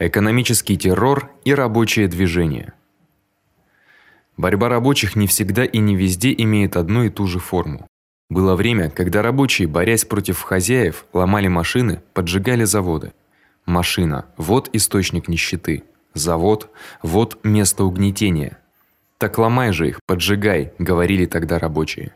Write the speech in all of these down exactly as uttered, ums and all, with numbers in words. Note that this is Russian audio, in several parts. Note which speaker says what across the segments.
Speaker 1: Экономический террор и рабочее движение. Борьба рабочих не всегда и не везде имеет одну и ту же форму. Было время, когда рабочие, борясь против хозяев, ломали машины, поджигали заводы. Машина вот источник нищеты, завод вот место угнетения. Так ломай же их, поджигай, говорили тогда рабочие.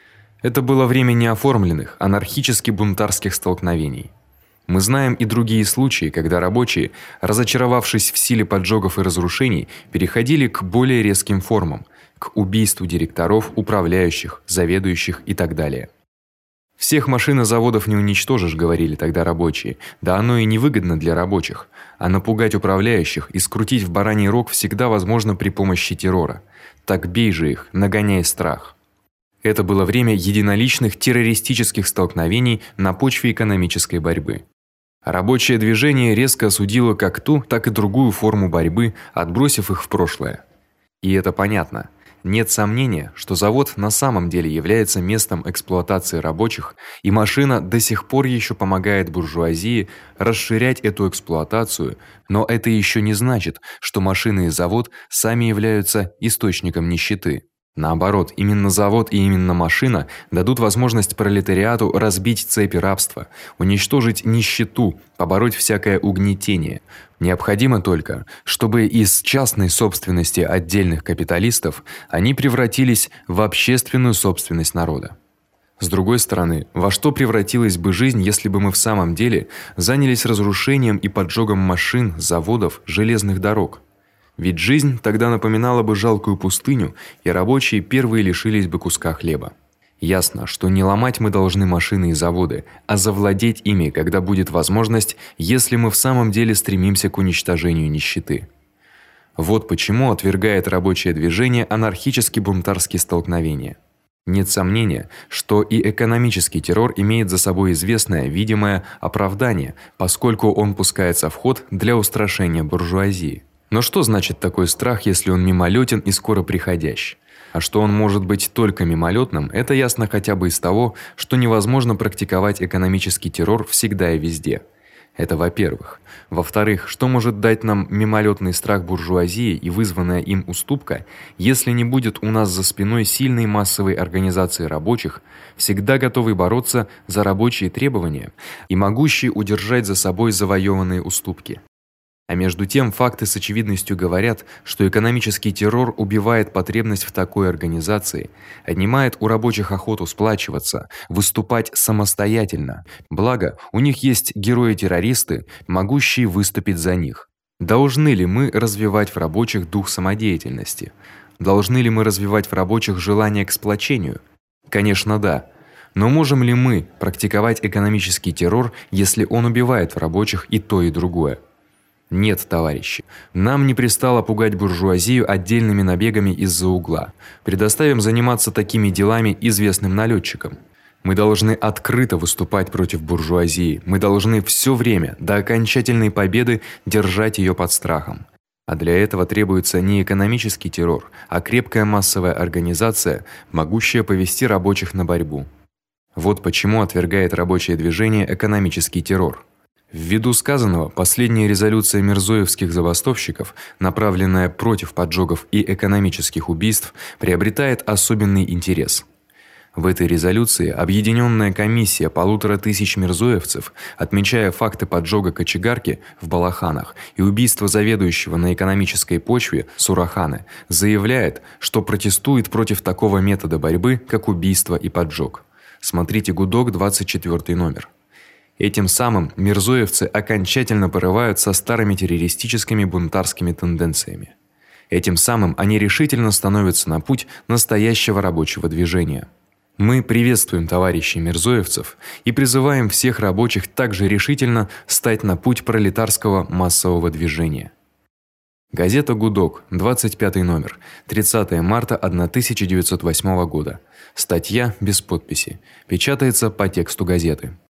Speaker 1: Это было время неоформленных, анархически-бунтарских столкновений. Мы знаем и другие случаи, когда рабочие, разочаровавшись в силе поджогов и разрушений, переходили к более резким формам, к убийству директоров, управляющих, заведующих и так далее. Всех машин и заводов не уничтожишь, говорили тогда рабочие. Да оно и не выгодно для рабочих, а напугать управляющих и скрутить в бараний рог всегда возможно при помощи террора. Так бей же их, нагоняй страх. Это было время единоличных террористических столкновений на почве экономической борьбы. Рабочее движение резко осудило как ту, так и другую форму борьбы, отбросив их в прошлое. И это понятно. Нет сомнения, что завод на самом деле является местом эксплуатации рабочих, и машина до сих пор ещё помогает буржуазии расширять эту эксплуатацию, но это ещё не значит, что машина и завод сами являются источником нищеты. Наоборот, именно завод и именно машина дадут возможность пролетариату разбить цепи рабства, уничтожить нищету, побороть всякое угнетение. Необходимо только, чтобы из частной собственности отдельных капиталистов они превратились в общественную собственность народа. С другой стороны, во что превратилась бы жизнь, если бы мы в самом деле занялись разрушением и поджогом машин, заводов, железных дорог? Ведь жизнь тогда напоминала бы жалкую пустыню, и рабочие первые лишились бы куска хлеба. Ясно, что не ломать мы должны машины и заводы, а завладеть ими, когда будет возможность, если мы в самом деле стремимся к уничтожению нищеты. Вот почему отвергает рабочее движение анархически-бунтарские столкновения. Нет сомнения, что и экономический террор имеет за собой известное видимое оправдание, поскольку он пускается в ход для устрашения буржуазии. Но что значит такой страх, если он мимолетен и скоро приходящий? А что он может быть только мимолетным, это ясно хотя бы из того, что невозможно практиковать экономический террор всегда и везде. Это во-первых. Во-вторых, что может дать нам мимолетный страх буржуазии и вызванная им уступка, если не будет у нас за спиной сильной массовой организации рабочих, всегда готовой бороться за рабочие требования и могущей удержать за собой завоеванные уступки? А между тем факты с очевидностью говорят, что экономический террор убивает потребность в такой организации, отнимает у рабочих охоту сплачиваться, выступать самостоятельно. Благо, у них есть герои-террористы, могущие выступить за них. Должны ли мы развивать в рабочих дух самодеятельности? Должны ли мы развивать в рабочих желание к сплочению? Конечно, да. Но можем ли мы практиковать экономический террор, если он убивает в рабочих и то, и другое? Нет, товарищи. Нам не пристало пугать буржуазию отдельными набегами из-за угла. Предоставим заниматься такими делами известным налетчикам. Мы должны открыто выступать против буржуазии. Мы должны всё время до окончательной победы держать её под страхом. А для этого требуется не экономический террор, а крепкая массовая организация, могущая повести рабочих на борьбу. Вот почему отвергает рабочее движение экономический террор. Ввиду сказанного, последняя резолюция мирзоевских забастовщиков, направленная против поджогов и экономических убийств, приобретает особенный интерес. В этой резолюции объединённая комиссия полутора тысяч мирзоевцев, отмечая факты поджога кочегарки в Балаханах и убийства заведующего на экономической почве Сураханы, заявляет, что протестует против такого метода борьбы, как убийство и поджог. Смотрите Гудок, двадцать четвёртый номер. Этим самым мирзоевцы окончательно порывают со старыми террористическими бунтарскими тенденциями. Этим самым они решительно становятся на путь настоящего рабочего движения. Мы приветствуем товарищей мирзоевцев и призываем всех рабочих также решительно стать на путь пролетарского массового движения. Газета Гудок, двадцать пятый номер, тридцатое марта тысяча девятьсот восьмого года. Статья без подписи. Печатается по тексту газеты.